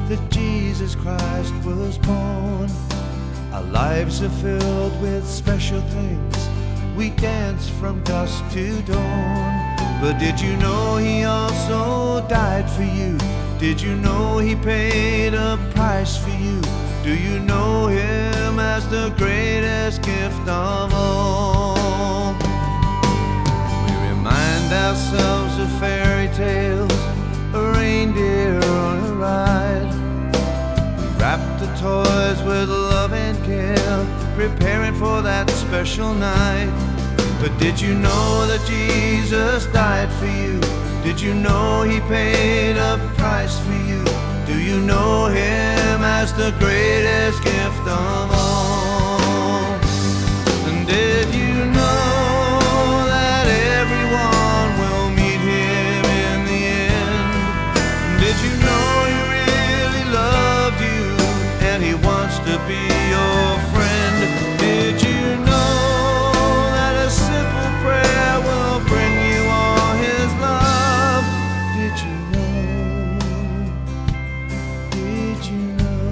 that Jesus Christ was born. Our lives are filled with special things. We dance from dusk to dawn. But did you know he also died for you? Did you know he paid a price for you? Do you know him as the greatest gift of all? We remind ourselves of fairy tales, a reindeer on a ride. We wrap the toys with love and care, preparing for that special night. But did you know that Jesus died for you? Did you know he paid a price for you? Do you know him as the greatest gift of all? And did you know that everyone will meet him in the end? Did you know he really loved you and he wants to be your friend? Did you know that a simple prayer will bring you all his love? Did you know? Did you know?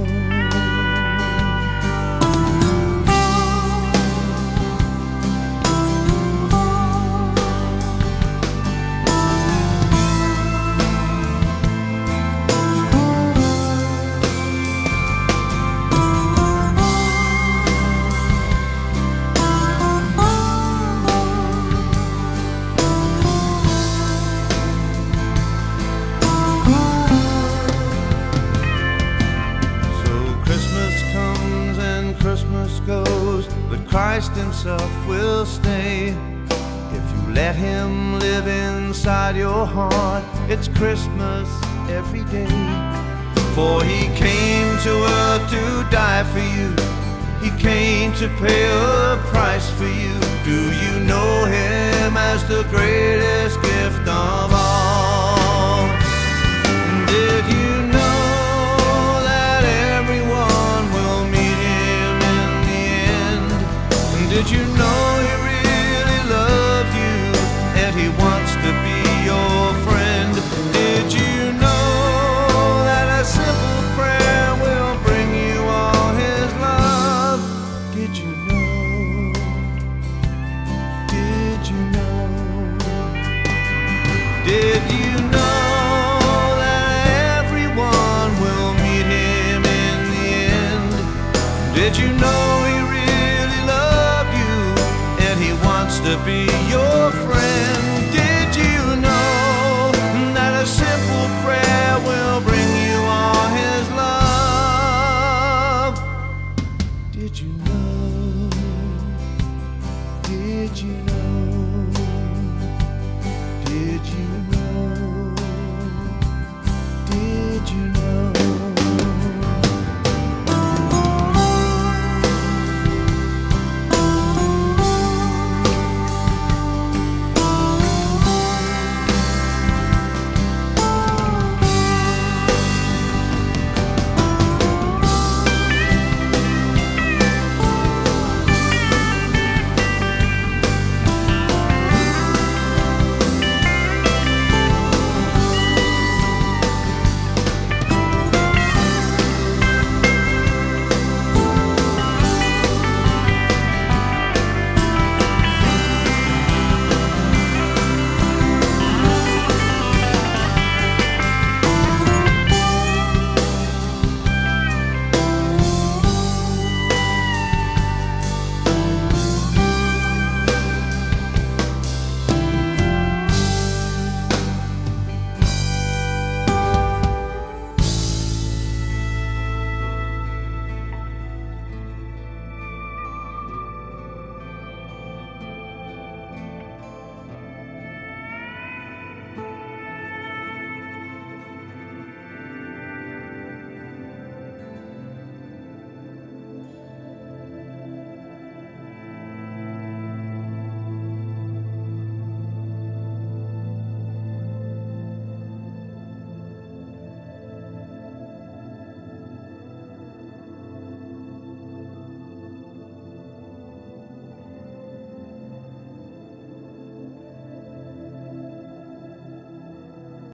Christmas goes, but Christ himself will stay. If you let him live inside your heart, it's Christmas every day. For he came to earth to die for you. He came to pay a price for you. Do you know him as the greatest gift of all? Did you know that everyone will meet him in the end? Did you know